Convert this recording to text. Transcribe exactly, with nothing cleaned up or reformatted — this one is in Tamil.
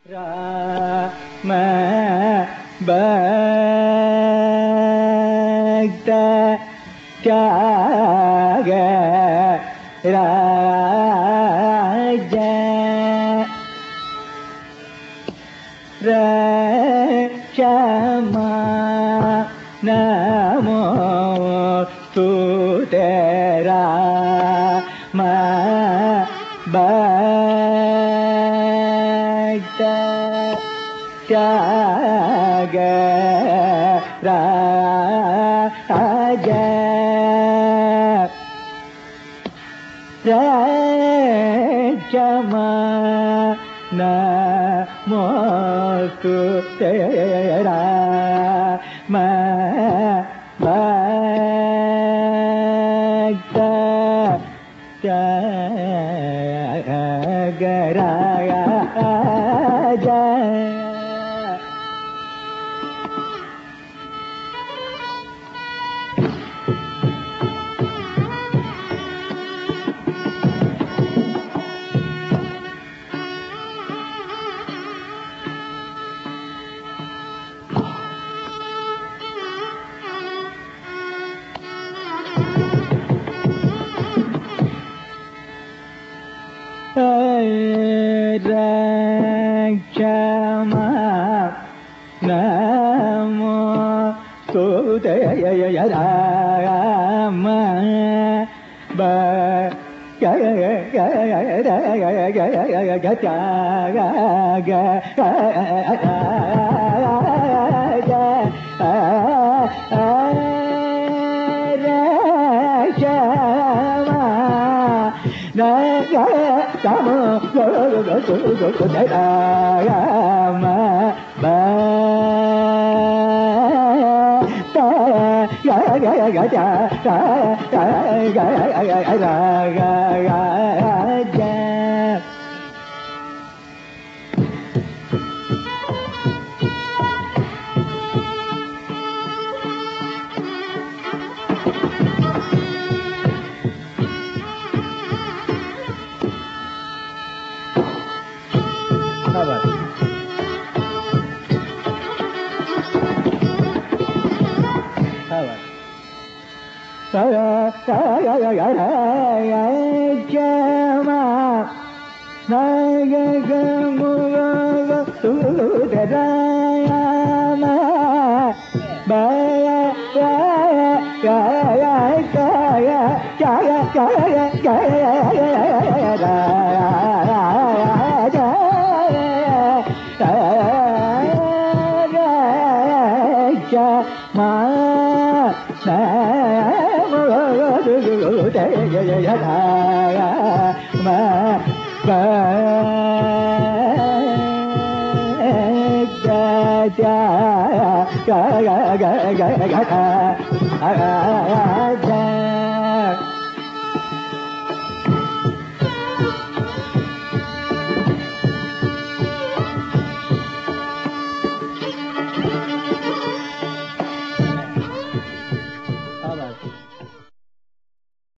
ராம பக்த தியாக ராஜ ரட்சமா நமோ துதரா ம பக்த தியாக ராஜ ரட்சமா நமோ துதரா ம பக்த தியாக ராஜ ரட்சமா நமோ துதரா ம Come go go go go go go ma ba ta ga ga ga ga ta ta ga ga ga ga ga ga ja Sabar. Sabar. Saya saya saya saya cuma saya kamu sudah lama bayar saya saya saya saya saya saya ma sa mo du du de ya ya ya ma ba ga ja ga ga ga ga ga ga